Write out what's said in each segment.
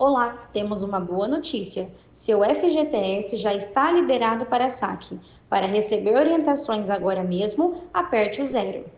Olá, temos uma boa notícia. Seu FGTS já está liberado para saque. Para receber orientações agora mesmo, aperte o zero.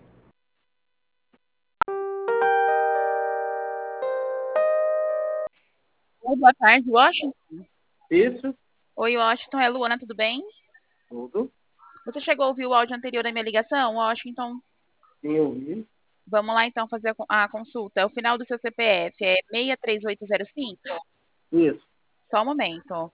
Oi, boa tarde, Washington. Isso, Oi, Washington, é Luana, tudo bem? tudo. Você chegou a ouvir o áudio anterior da minha ligação, Washington? Sim, eu vi. Vamos lá então fazer a consulta. O final do seu CPF é 63805? Isso. Só um momento.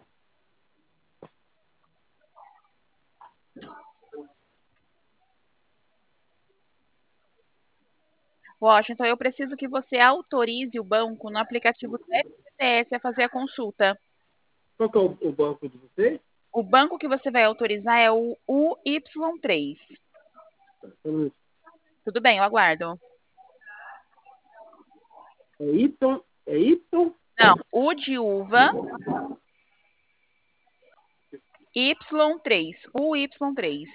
Washington, eu preciso que você autorize o banco no aplicativo do FGTS a fazer a consulta. Qual que é o banco de vocês? O banco que você vai autorizar é o UY3. Hum, Tudo bem, eu aguardo. É Y? É Y? Não, U de uva, Y3. UY3.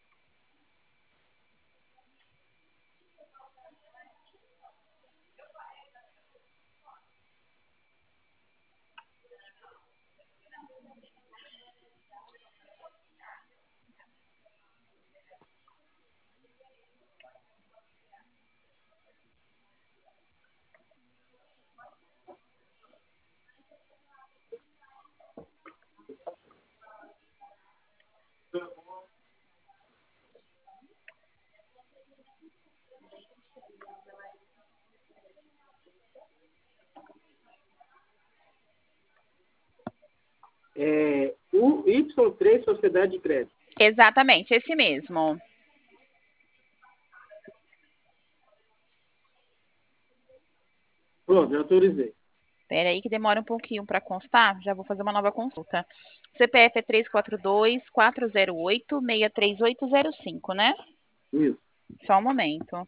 É o Y3 Sociedade de Crédito. Exatamente, esse mesmo. Pronto, já autorizei. Espera aí que demora um pouquinho para constar. Já vou fazer uma nova consulta. CPF é 342-408-63805, né? Isso. Só um momento.